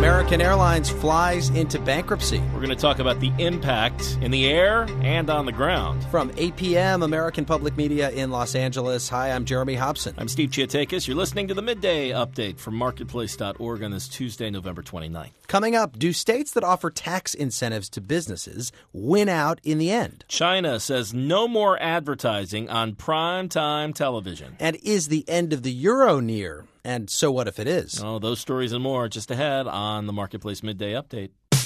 American Airlines flies into bankruptcy. We're going to talk about the impact in the air and on the ground. From 8 p.m., American Public Media in Los Angeles. Hi, I'm Jeremy Hobson. I'm Steve Chiatakis. You're listening to the Midday Update from Marketplace.org on this Tuesday, November 29th. Coming up, do states that offer tax incentives to businesses win out in the end? China says no more advertising on primetime television. And is the end of the euro near? And so what if it is? Oh, those stories and more just ahead on the Marketplace Midday Update.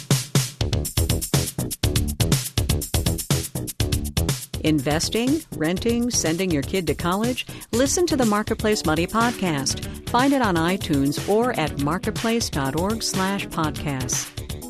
Investing, renting, sending your kid to college? Listen to the Marketplace Money Podcast. Find it on iTunes or at marketplace.org/podcasts.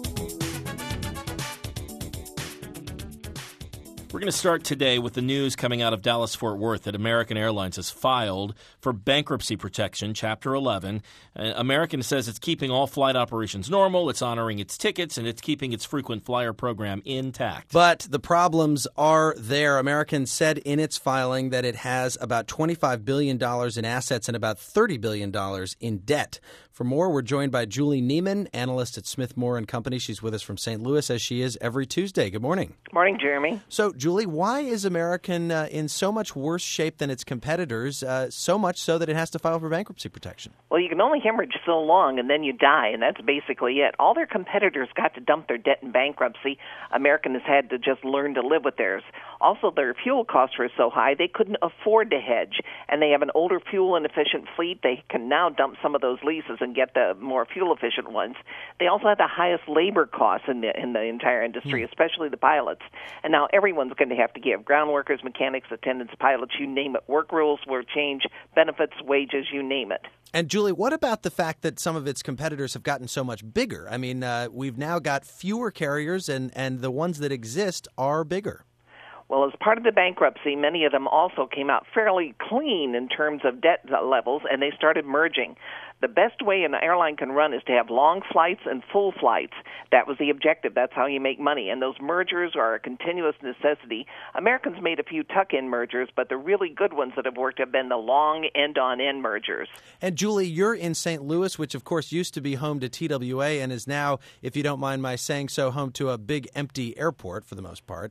We're going to start today with the news coming out of Dallas-Fort Worth that American Airlines has filed for bankruptcy protection, Chapter 11. American says it's keeping all flight operations normal, it's honoring its tickets, and it's keeping its frequent flyer program intact. But the problems are there. American said in its filing that it has about $25 billion in assets and about $30 billion in debt. For more, we're joined by Julie Neiman, analyst at Smith Moore & Company. She's with us from St. Louis, as she is every Tuesday. Good morning. Morning, Jeremy. So, Julie, why is American in so much worse shape than its competitors, so much so that it has to file for bankruptcy protection? Well, you can only hemorrhage so long, and then you die, and that's basically it. All their competitors got to dump their debt in bankruptcy. American has had to just learn to live with theirs. Also, their fuel costs were so high they couldn't afford to hedge, and they have an older fuel-inefficient fleet. They can now dump some of those leases and get the more fuel-efficient ones. They also have the highest labor costs in the entire industry, especially the pilots. And now everyone's going to have to give. Ground workers, mechanics, attendants, pilots, you name it. Work rules will change, benefits, wages, you name it. And, Julie, what about the fact that some of its competitors have gotten so much bigger? I mean, we've now got fewer carriers, and the ones that exist are bigger. Well, as part of the bankruptcy, many of them also came out fairly clean in terms of debt levels, and they started merging. The best way an airline can run is to have long flights and full flights. That was the objective. That's how you make money. And those mergers are a continuous necessity. Americans made a few tuck-in mergers, but the really good ones that have worked have been the long end-on-end mergers. And, Julie, you're in St. Louis, which, of course, used to be home to TWA and is now, if you don't mind my saying so, home to a big empty airport for the most part.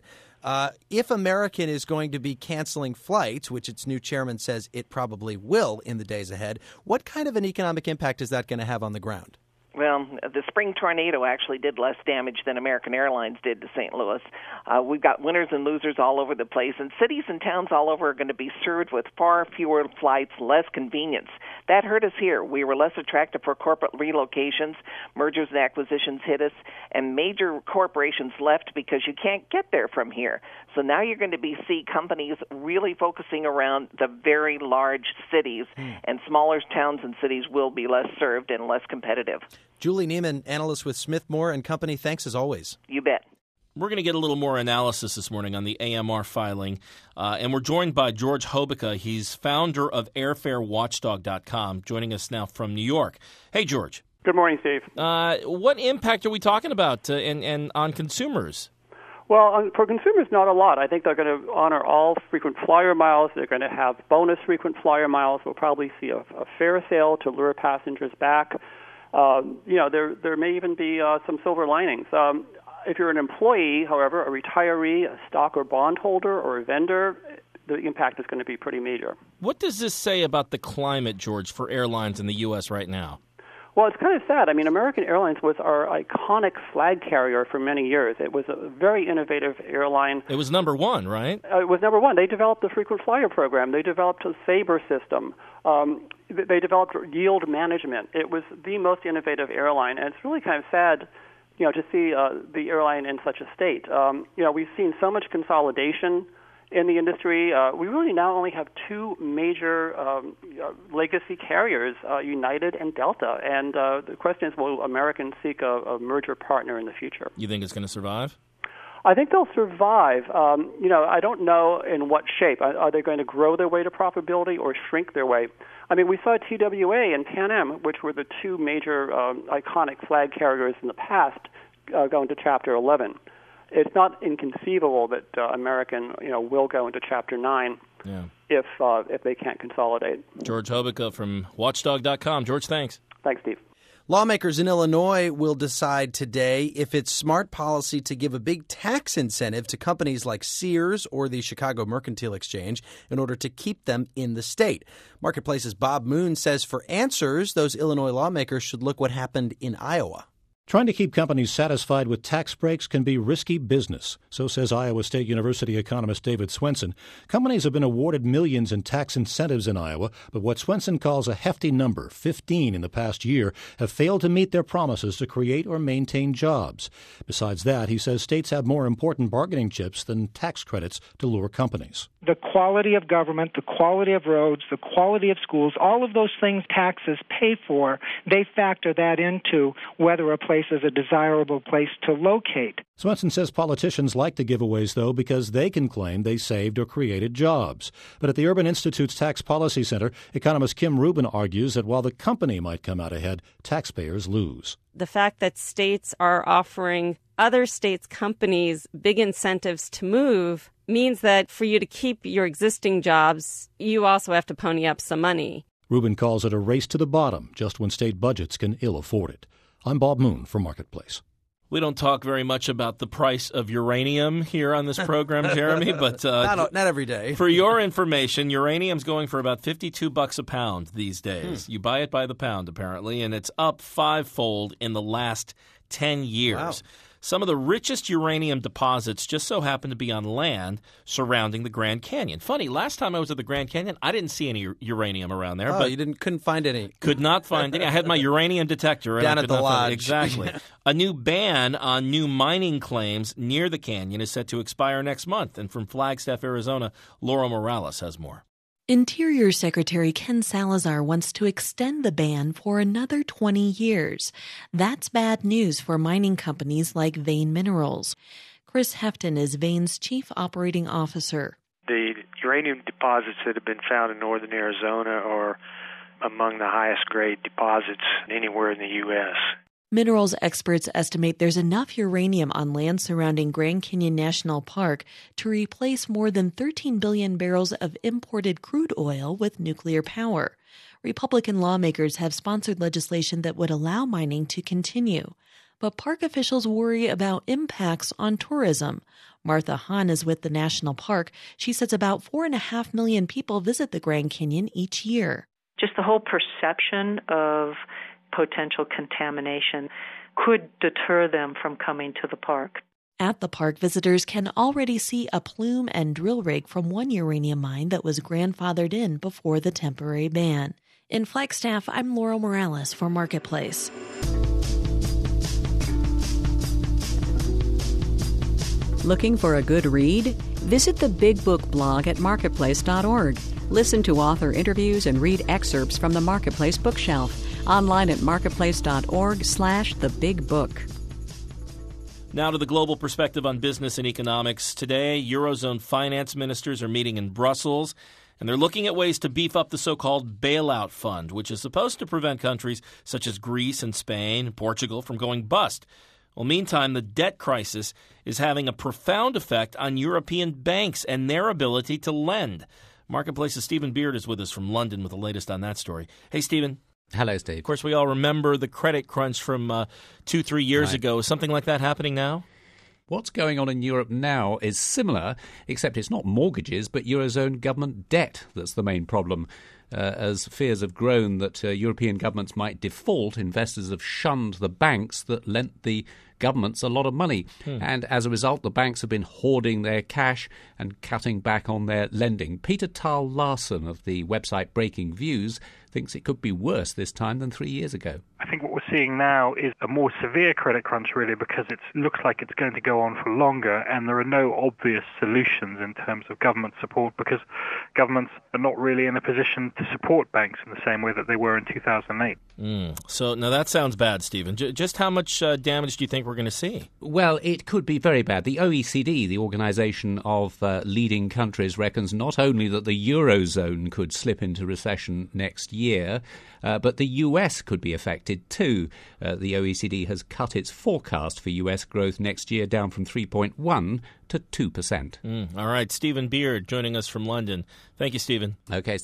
If American is going to be canceling flights, which its new chairman says it probably will in the days ahead, what kind of an economic impact is that going to have on the ground? Well, the spring tornado actually did less damage than American Airlines did to St. Louis. We've got winners and losers all over the place, and cities and towns all over are going to be served with far fewer flights, less convenience. That hurt us here. We were less attractive for corporate relocations. Mergers and acquisitions hit us, and major corporations left because you can't get there from here. So now you're going to see companies really focusing around the very large cities, and smaller towns and cities will be less served and less competitive. Julie Neiman, analyst with Smith Moore & Company. Thanks as always. You bet. We're going to get a little more analysis this morning on the AMR filing, and we're joined by George Hobica. He's founder of airfarewatchdog.com, joining us now from New York. Hey, George. Good morning, Steve. What impact are we talking about and on consumers? Well, for consumers, not a lot. I think they're going to honor all frequent flyer miles. They're going to have bonus frequent flyer miles. We'll probably see a fare sale to lure passengers back. There may even be some silver linings. If you're an employee, however, a retiree, a stock or bond holder, or a vendor, the impact is going to be pretty major. What does this say about the climate, George, for airlines in the U.S. right now? Well, it's kind of sad. I mean, American Airlines was our iconic flag carrier for many years. It was a very innovative airline. It was number one, right? It was number one. They developed the frequent flyer program. They developed a Sabre system. They developed yield management. It was the most innovative airline, and it's really kind of sad, to see the airline in such a state. We've seen so much consolidation in the industry. We really now only have two major legacy carriers, United and Delta. And the question is, will American seek a merger partner in the future? You think it's going to survive? I think they'll survive. I don't know in what shape. Are they going to grow their way to profitability or shrink their way? I mean, we saw TWA and Pan Am, which were the two major iconic flag carriers in the past, go into Chapter 11. It's not inconceivable that American, will go into Chapter 9 if they can't consolidate. George Hobica from Watchdog.com. George, thanks. Thanks, Steve. Lawmakers in Illinois will decide today if it's smart policy to give a big tax incentive to companies like Sears or the Chicago Mercantile Exchange in order to keep them in the state. Marketplace's Bob Moon says for answers, those Illinois lawmakers should look what happened in Iowa. Trying to keep companies satisfied with tax breaks can be risky business, so says Iowa State University economist David Swenson. Companies have been awarded millions in tax incentives in Iowa, but what Swenson calls a hefty number, 15 in the past year, have failed to meet their promises to create or maintain jobs. Besides that, he says states have more important bargaining chips than tax credits to lure companies. The quality of government, the quality of roads, the quality of schools, all of those things taxes pay for, they factor that into whether a place is a desirable place to locate. Swenson says politicians like the giveaways, though, because they can claim they saved or created jobs. But at the Urban Institute's Tax Policy Center, economist Kim Rubin argues that while the company might come out ahead, taxpayers lose. The fact that states are offering other states' companies big incentives to move means that for you to keep your existing jobs, you also have to pony up some money. Rubin calls it a race to the bottom, just when state budgets can ill afford it. I'm Bob Moon for Marketplace. We don't talk very much about the price of uranium here on this program, Jeremy, but not every day. For your information, uranium's going for about $52 a pound these days. You buy it by the pound, apparently, and it's up fivefold in the last 10 years. Wow. Some of the richest uranium deposits just so happen to be on land surrounding the Grand Canyon. Funny, last time I was at the Grand Canyon, I didn't see any uranium around there. Oh, but you couldn't find any. Could not find any. I had my uranium detector. Down at the lodge. Exactly. A new ban on new mining claims near the canyon is set to expire next month. And from Flagstaff, Arizona, Laura Morales has more. Interior Secretary Ken Salazar wants to extend the ban for another 20 years. That's bad news for mining companies like Vein Minerals. Chris Hefton is Vein's chief operating officer. The uranium deposits that have been found in northern Arizona are among the highest grade deposits anywhere in the U.S. Minerals experts estimate there's enough uranium on land surrounding Grand Canyon National Park to replace more than 13 billion barrels of imported crude oil with nuclear power. Republican lawmakers have sponsored legislation that would allow mining to continue. But park officials worry about impacts on tourism. Martha Hahn is with the national park. She says about 4.5 million people visit the Grand Canyon each year. Just the whole perception of potential contamination could deter them from coming to the park. At the park, visitors can already see a plume and drill rig from one uranium mine that was grandfathered in before the temporary ban. In Flagstaff, I'm Laura Morales for Marketplace. Looking for a good read? Visit the Big Book blog at marketplace.org. Listen to author interviews and read excerpts from the Marketplace bookshelf. Online at marketplace.org/thebigbook. Now to the global perspective on business and economics. Today, Eurozone finance ministers are meeting in Brussels, and they're looking at ways to beef up the so-called bailout fund, which is supposed to prevent countries such as Greece and Spain and Portugal from going bust. Well, meantime, the debt crisis is having a profound effect on European banks and their ability to lend. Marketplace's Stephen Beard is with us from London with the latest on that story. Hey, Stephen. Hello, Steve. Of course, we all remember the credit crunch from 2-3 years ago. Is something like that happening now? What's going on in Europe now is similar, except it's not mortgages, but Eurozone government debt that's the main problem. As fears have grown that European governments might default, investors have shunned the banks that lent the governments a lot of money. And as a result, the banks have been hoarding their cash and cutting back on their lending. Peter Tal Larsen of the website Breaking Views thinks it could be worse this time than 3 years ago. I think what we're seeing now is a more severe credit crunch, really, because it looks like it's going to go on for longer, and there are no obvious solutions in terms of government support, because governments are not really in a position to support banks in the same way that they were in 2008. So now that sounds bad, Stephen. Just how much damage do you think we're going to see? Well, it could be very bad. The OECD, the organisation of leading countries, reckons not only that the Eurozone could slip into recession next year, but the US could be affected too. The OECD has cut its forecast for US growth next year down from 3.1% to 2%. All right, Stephen Beard joining us from London. Thank you, Stephen. Okay, Steve.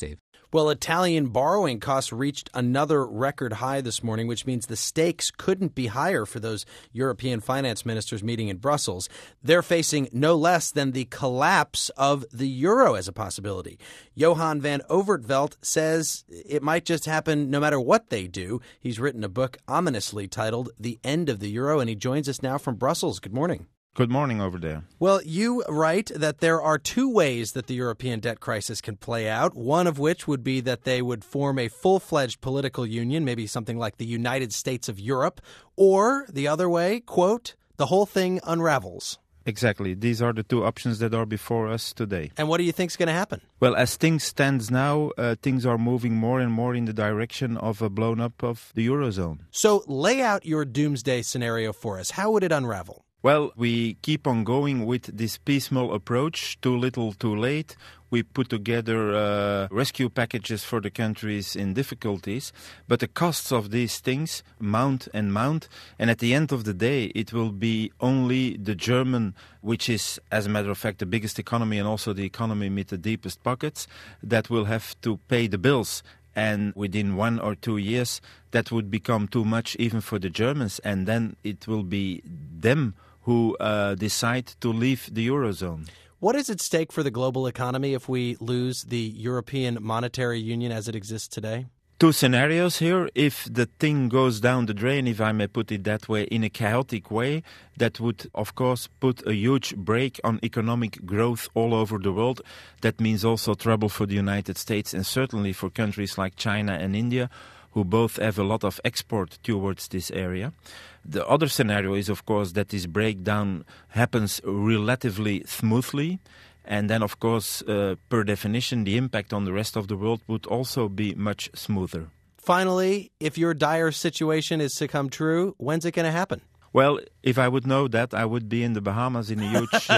Well, Italian borrowing costs reached another record high this morning, which means the stakes couldn't be higher for those European finance ministers meeting in Brussels. They're facing no less than the collapse of the euro as a possibility. Johan van Overtveld says it might just happen no matter what they do. He's written a book ominously titled The End of the Euro, and he joins us now from Brussels. Good morning. Good morning over there. Well, you write that there are two ways that the European debt crisis can play out, one of which would be that they would form a full-fledged political union, maybe something like the United States of Europe, or the other way, quote, the whole thing unravels. Exactly. These are the two options that are before us today. And what do you think is going to happen? Well, as things stand now, things are moving more and more in the direction of a blown up of the Eurozone. So lay out your doomsday scenario for us. How would it unravel? Well, we keep on going with this piecemeal approach, too little, too late. We put together rescue packages for the countries in difficulties, but the costs of these things mount and mount, and at the end of the day, it will be only the German, which is, as a matter of fact, the biggest economy and also the economy with the deepest pockets, that will have to pay the bills. And within 1 or 2 years, that would become too much even for the Germans, and then it will be them who decide to leave the Eurozone. What is at stake for the global economy if we lose the European Monetary Union as it exists today? Two scenarios here. If the thing goes down the drain, if I may put it that way, in a chaotic way, that would, of course, put a huge brake on economic growth all over the world. That means also trouble for the United States and certainly for countries like China and India, who both have a lot of export towards this area. The other scenario is, of course, that this breakdown happens relatively smoothly. And then, of course, per definition, the impact on the rest of the world would also be much smoother. Finally, if your dire situation is to come true, when's it going to happen? Well, if I would know that, I would be in the Bahamas in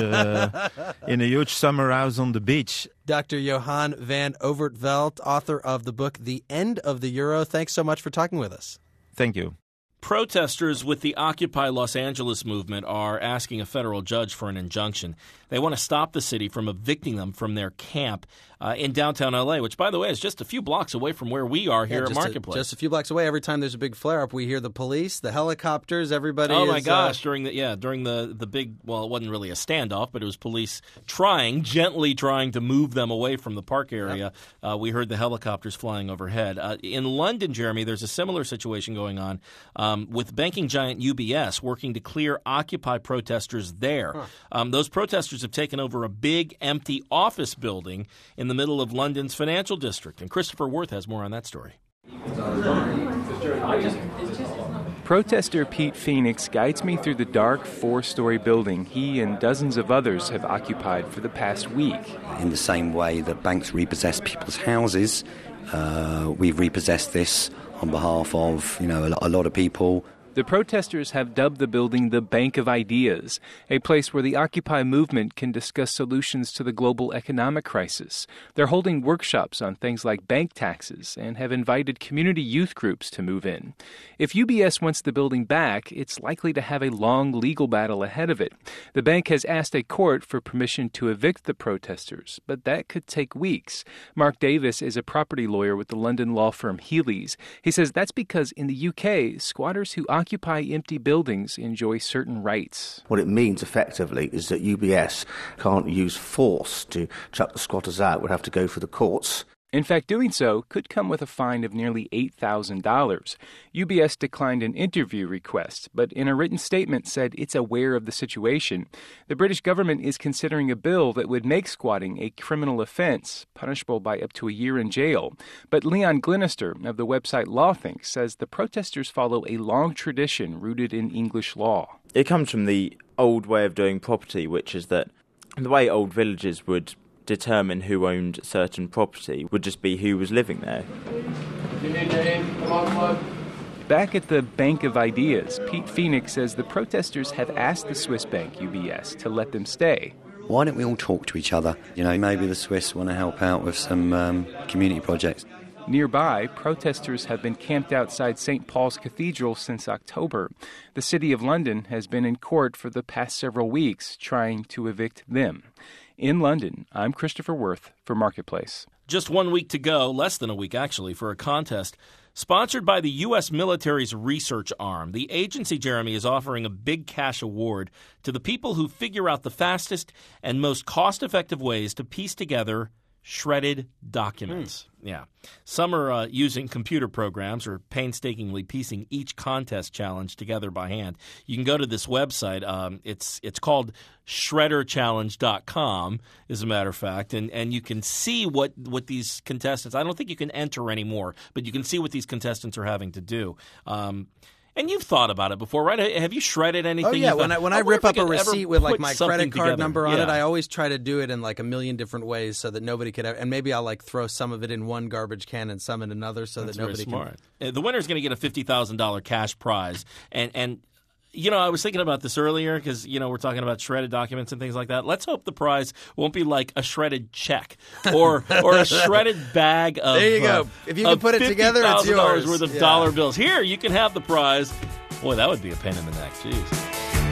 a huge summer house on the beach. Dr. Johan van Overtveld, author of the book The End of the Euro. Thanks so much for talking with us. Thank you. Protesters with the Occupy Los Angeles movement are asking a federal judge for an injunction. They want to stop the city from evicting them from their camp in downtown L.A., which, by the way, is just a few blocks away from where we are here at Marketplace. Just a few blocks away. Every time there's a big flare-up, we hear the police, the helicopters, everybody Oh, my gosh. During the big, well, it wasn't really a standoff, but it was police gently trying to move them away from the park area. Yep. We heard the helicopters flying overhead. In London, Jeremy, there's a similar situation going on with banking giant UBS working to clear Occupy protesters there. Those protesters have taken over a big, empty office building in the middle of London's financial district. And Christopher Worth has more on that story. Protester Pete Phoenix guides me through the dark 4-story building he and dozens of others have occupied for the past week. In the same way that banks repossess people's houses, we've repossessed this on behalf of, a lot of people. The protesters have dubbed the building the Bank of Ideas, a place where the Occupy movement can discuss solutions to the global economic crisis. They're holding workshops on things like bank taxes and have invited community youth groups to move in. If UBS wants the building back, it's likely to have a long legal battle ahead of it. The bank has asked a court for permission to evict the protesters, but that could take weeks. Mark Davis is a property lawyer with the London law firm Healy's. He says that's because in the UK, squatters who occupy empty buildings enjoy certain rights. What it means effectively is that UBS can't use force to chuck the squatters out, would have to go for the courts. In fact, doing so could come with a fine of nearly $8,000. UBS declined an interview request, but in a written statement said it's aware of the situation. The British government is considering a bill that would make squatting a criminal offense, punishable by up to a year in jail. But Leon Glenister of the website LawThink says the protesters follow a long tradition rooted in English law. It comes from the old way of doing property, which is that the way old villages would determine who owned certain property would just be who was living there. Back at the Bank of Ideas, Pete Phoenix says the protesters have asked the Swiss bank UBS to let them stay. Why don't we all talk to each other? Maybe the Swiss want to help out with some community projects. Nearby, protesters have been camped outside St. Paul's Cathedral since October. The City of London has been in court for the past several weeks trying to evict them. In London, I'm Christopher Worth for Marketplace. just 1 week to go, less than a week actually, for a contest sponsored by the U.S. military's research arm. The agency, Jeremy, is offering a big cash award to the people who figure out the fastest and most cost-effective ways to piece together shredded documents. Yeah. Some are using computer programs or painstakingly piecing each contest challenge together by hand. You can go to this website. It's called shredderchallenge.com, as a matter of fact, and you can see what these contestants – I don't think you can enter anymore, but you can see what these contestants are having to do. And you've thought about it before, right? Have you shredded anything? Oh, yeah. When I rip up a receipt with like my credit card number on it, I always try to do it in like a million different ways so that nobody could – and maybe I'll like throw some of it in one garbage can and some in another so that nobody can – The winner's going to get a $50,000 cash prize. And I was thinking about this earlier because, we're talking about shredded documents and things like that. Let's hope the prize won't be like a shredded check or a shredded bag of there you go. If you can put it together, it's yours. Worth of dollar bills. Here, you can have the prize. Boy, that would be a pain in the neck. Jeez.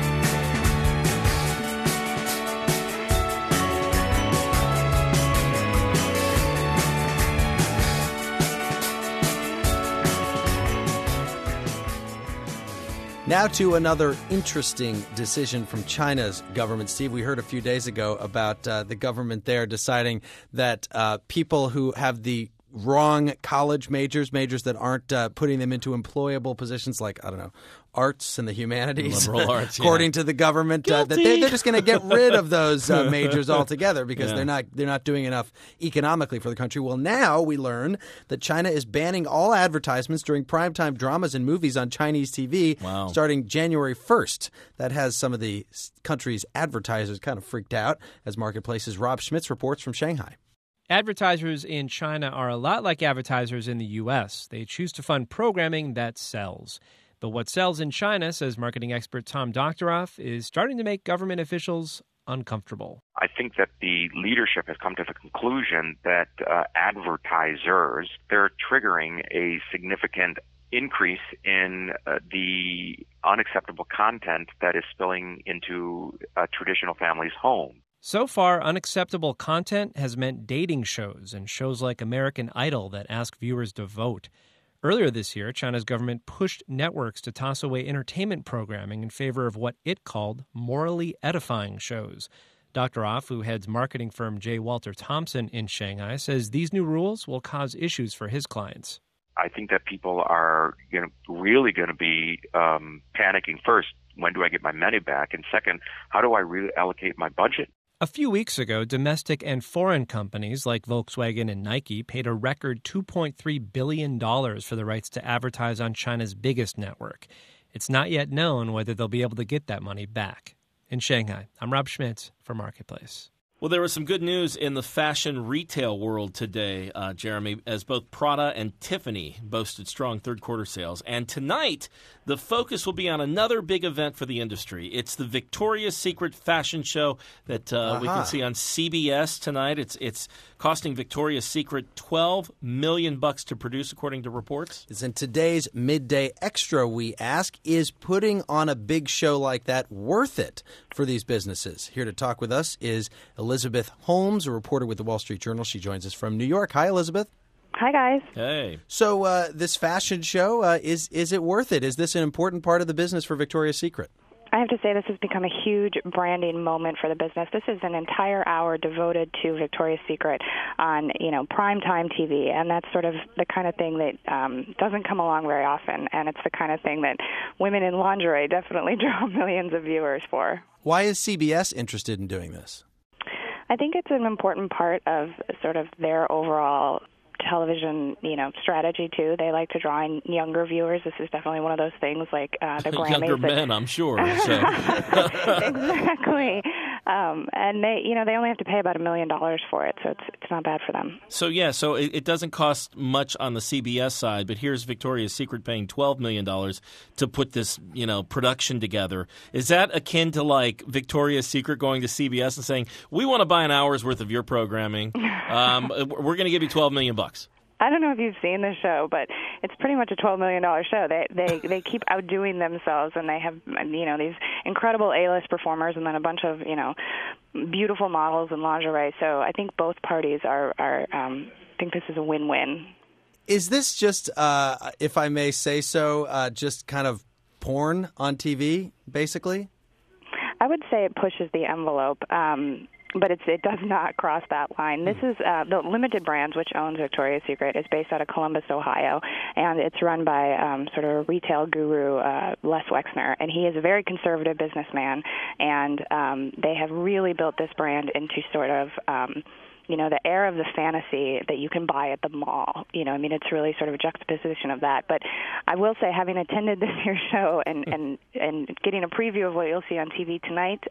Now to another interesting decision from China's government. Steve, we heard a few days ago about the government there deciding that people who have the wrong college majors that aren't putting them into employable positions like, I don't know, arts and the humanities, liberal arts, according to the government, that they're just going to get rid of those majors altogether because they're not doing enough economically for the country. Well, now we learn that China is banning all advertisements during primetime dramas and movies on Chinese TV starting January 1st. That has some of the country's advertisers kind of freaked out, as Marketplace's Rob Schmitz reports from Shanghai. Advertisers in China are a lot like advertisers in the U.S. They choose to fund programming that sells. But what sells in China, says marketing expert Tom Doctoroff, is starting to make government officials uncomfortable. I think that the leadership has come to the conclusion that advertisers, they're triggering a significant increase in the unacceptable content that is spilling into a traditional family's home. So far, unacceptable content has meant dating shows and shows like American Idol that ask viewers to vote. Earlier this year, China's government pushed networks to toss away entertainment programming in favor of what it called morally edifying shows. Doctoroff, who heads marketing firm J. Walter Thompson in Shanghai, says these new rules will cause issues for his clients. I think that people are really going to be panicking first, when do I get my money back? And second, how do I really allocate my budget? A few weeks ago, domestic and foreign companies like Volkswagen and Nike paid a record $2.3 billion for the rights to advertise on China's biggest network. It's not yet known whether they'll be able to get that money back. In Shanghai, I'm Rob Schmitz for Marketplace. Well, there was some good news in the fashion retail world today, Jeremy, as both Prada and Tiffany boasted strong third-quarter sales. And tonight, the focus will be on another big event for the industry. It's the Victoria's Secret fashion show that we can see on CBS tonight. It's costing Victoria's Secret $12 million to produce, according to reports. It's in today's Midday Extra, we ask, is putting on a big show like that worth it for these businesses? Here to talk with us is Elizabeth Holmes, a reporter with the Wall Street Journal. She joins us from New York. Hi, Elizabeth. Hi, guys. Hey. So this fashion show, is it worth it? Is this an important part of the business for Victoria's Secret? I have to say this has become a huge branding moment for the business. This is an entire hour devoted to Victoria's Secret on, primetime TV, and that's sort of the kind of thing that doesn't come along very often, and it's the kind of thing that women in lingerie definitely draw millions of viewers for. Why is CBS interested in doing this? I think it's an important part of sort of their overall television, strategy too. They like to draw in younger viewers. This is definitely one of those things like the Grammys. Younger men, I'm sure. So. Exactly. And they only have to pay about $1 million for it, so it's not bad for them. So it doesn't cost much on the CBS side, but here's Victoria's Secret paying $12 million to put this, production together. Is that akin to like Victoria's Secret going to CBS and saying, "We want to buy an hour's worth of your programming. We're going to give you $12 million." I don't know if you've seen the show, but it's pretty much a $12 million show. They keep outdoing themselves, and they have these incredible A-list performers, and then a bunch of beautiful models and lingerie. So I think both parties are think this is a win-win. Is this just, if I may say so, just kind of porn on TV, basically? I would say it pushes the envelope. But it does not cross that line. This is the Limited Brands, which owns Victoria's Secret, is based out of Columbus, Ohio, and it's run by sort of a retail guru, Les Wexner, and he is a very conservative businessman, and they have really built this brand into sort of the air of the fantasy that you can buy at the mall. It's really sort of a juxtaposition of that. But I will say, having attended this year's show and getting a preview of what you'll see on TV tonight,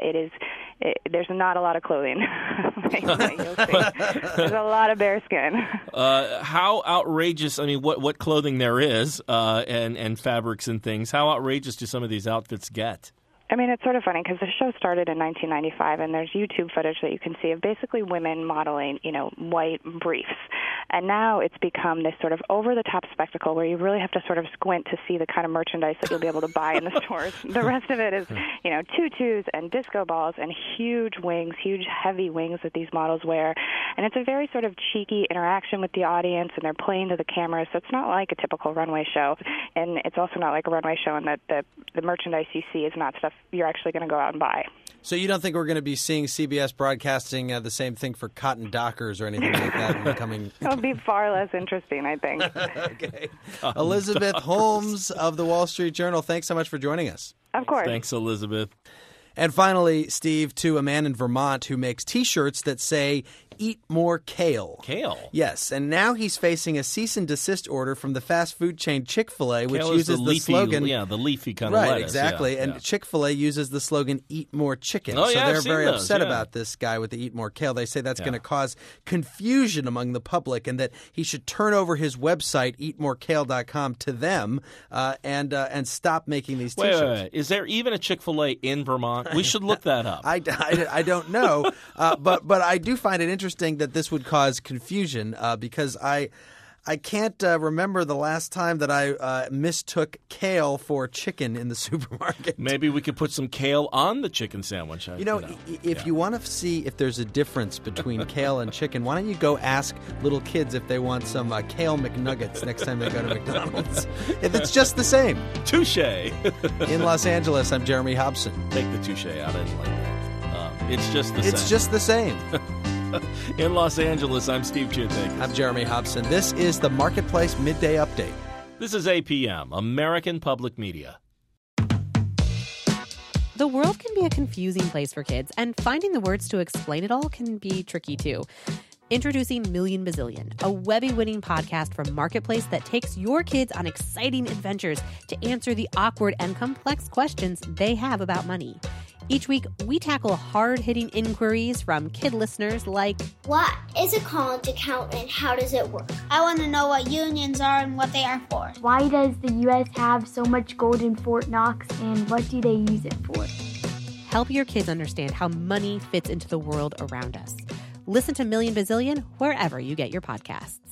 there's not a lot of clothing. You'll see. There's a lot of bare skin. How outrageous, what clothing there is and fabrics and things, how outrageous do some of these outfits get? It's sort of funny because the show started in 1995, and there's YouTube footage that you can see of basically women modeling, white briefs. And now it's become this sort of over-the-top spectacle where you really have to sort of squint to see the kind of merchandise that you'll be able to buy in the stores. The rest of it is, tutus and disco balls and huge wings, huge heavy wings that these models wear. And it's a very sort of cheeky interaction with the audience, and they're playing to the camera, so it's not like a typical runway show. And it's also not like a runway show in that the merchandise you see is not stuff you're actually going to go out and buy. So you don't think we're going to be seeing CBS broadcasting the same thing for cotton Dockers or anything like that in the coming... It'll be far less interesting, I think. Okay. Elizabeth Holmes of the Wall Street Journal, thanks so much for joining us. Of course. Thanks, Elizabeth. And finally, Steve, to a man in Vermont who makes T-shirts that say, "Eat more kale." Kale? Yes, and now he's facing a cease and desist order from the fast food chain Chick-fil-A, which Kale uses the slogan... Yeah, the leafy kind of lettuce. lettuce. Right, exactly. Yeah, and Chick-fil-A uses the slogan, "Eat more chicken." Oh, so yeah, they're I've seen very those, upset yeah. about this guy with the "Eat more kale." They say that's going to cause confusion among the public and that he should turn over his website, eatmorekale.com, to them and stop making these T-shirts. Wait. Is there even a Chick-fil-A in Vermont? We should look that up. I don't know, but I do find it interesting that this would cause confusion because I can't remember the last time that I mistook kale for chicken in the supermarket. Maybe we could put some kale on the chicken sandwich. If you want to see if there's a difference between kale and chicken, why don't you go ask little kids if they want some kale McNuggets next time they go to McDonald's? If it's just the same. Touche. In Los Angeles, I'm Jeremy Hobson. Take the touche out. I didn't like that. It's just the same. It's just the same. In Los Angeles, I'm Steve Chittick. I'm Jeremy Hobson. This is the Marketplace Midday Update. This is APM, American Public Media. The world can be a confusing place for kids, and finding the words to explain it all can be tricky too. Introducing Million Bazillion, a Webby-winning podcast from Marketplace that takes your kids on exciting adventures to answer the awkward and complex questions they have about money. Each week, we tackle hard-hitting inquiries from kid listeners like, what is a college account and how does it work? I want to know what unions are and what they are for. Why does the U.S. have so much gold in Fort Knox and what do they use it for? Help your kids understand how money fits into the world around us. Listen to Million Bazillion wherever you get your podcasts.